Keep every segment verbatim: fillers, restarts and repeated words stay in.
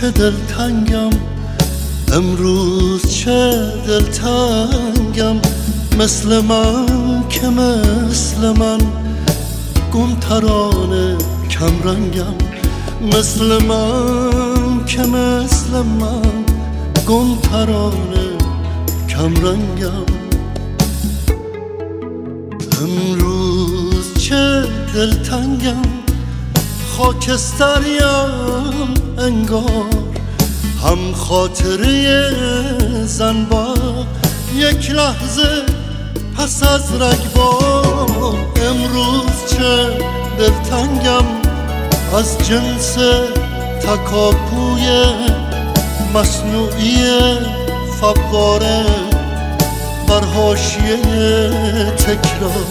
چه دلتنگم، امروز چه دلتنگم، مثل من که مثل من گم ترانه کمرنگم، مثل من که مثل من گم ترانه کمرنگم. امروز چه دلتنگم، خاکستریم انگار، هم خاطره زنبار یک لحظه پس از رگبار. امروز چه دلتنگم، از جنس تکاپوی مصنوعی فواره بر حاشیه تکرار.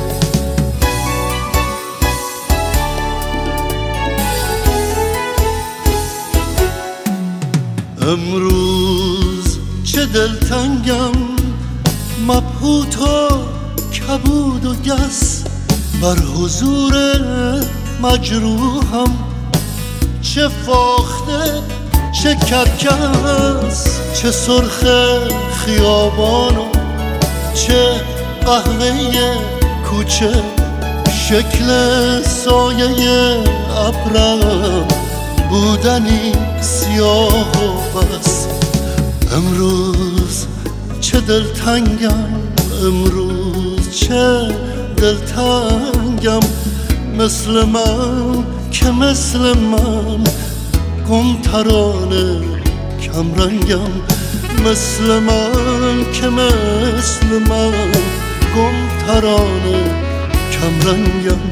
امروز چه دلتنگم، مبهوت و کبود و گس بر حضور مجروحم، چه فاخته چه کرکس، چه سرخ خیابان و چه قهوه کوچه، شکل سایه ابرم بودنی سیاه و بس. امروز چه دلتنگم، امروز چه دلتنگم، مثل من که مثل من گم ترانه کمرنگم، مثل من که مثل من گم ترانه کمرنگم.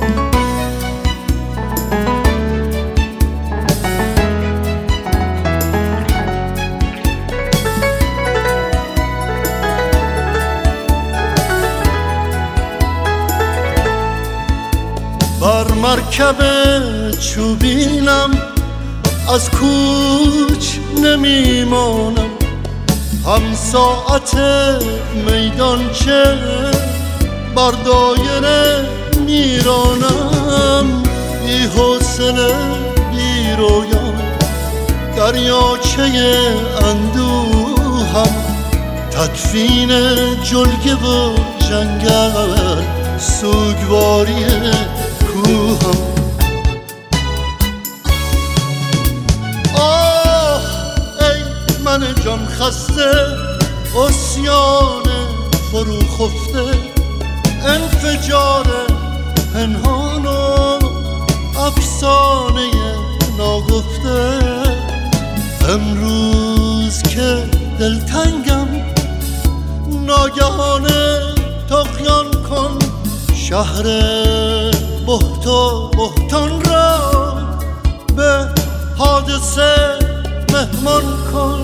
بر مرکب چوبینم از کوچ نمیمانم، هم ساعت میدانچه بر دایره میرانم، بی حوصله بی رویا دریاچه اندوهم، تدفین جلگه و جنگل سوگواری کوهم. آه ای من جان خسته، عصیان فرو خفته، انفجار پنهان و افسانه ناگفته. امروز که دلتنگم، ناگهانه طغیان کن، شهر بهت و بهتان را به حادثه مهمان کن.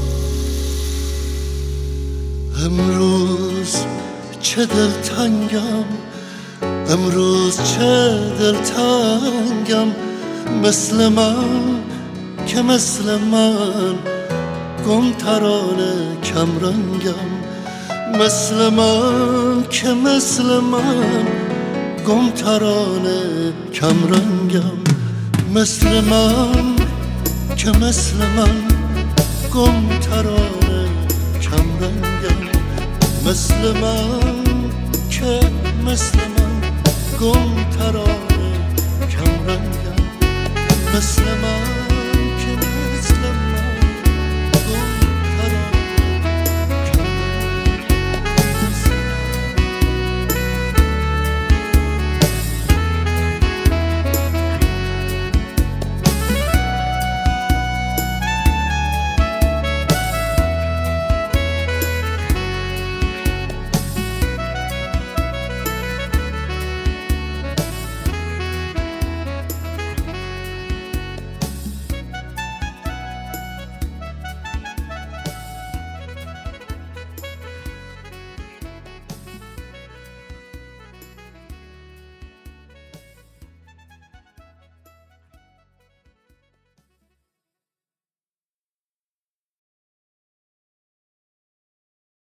امروز چه دلتنگم، امروز چه دلتنگم، مثل من که مثل من گم ترانه کمرنگم، مثل من که مثل من گم ترانه کمرنگم، مثل من که مثل من گم ترانه کمرنگم، مثل من که مثل من گم ترانه کمرنگم، مثل من